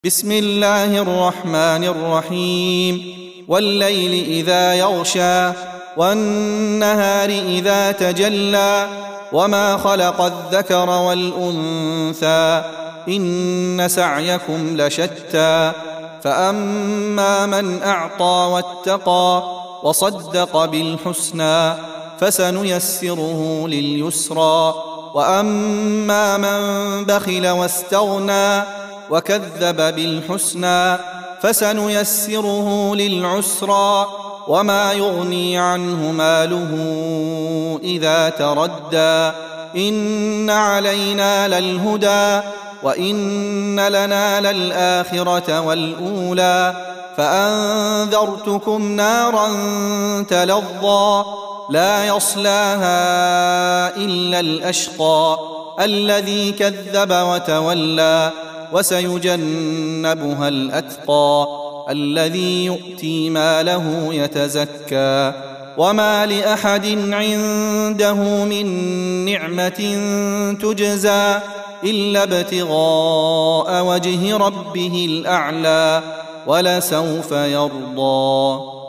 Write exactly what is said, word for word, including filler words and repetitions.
بسم الله الرحمن الرحيم والليل إذا يغشى والنهار إذا تجلى وما خلق الذكر والأنثى إن سعيكم لشتى فأما من أعطى واتقى وصدق بالحسنى فسنيسره لليسرى وأما من بخل واستغنى وكذب بالحسنى فسنيسره للعسرى وما يغني عنه ماله إذا تردى إن علينا للهدى وإن لنا للآخرة والأولى فأنذرتكم نارا تلظى لا يصلاها إلا الأشقى الذي كذب وتولى وسيجنبها الأتقى الذي يؤتي ماله يتزكى وما لأحد عنده من نعمة تجزى إلا ابتغاء وجه ربه الأعلى ولسوف يرضى.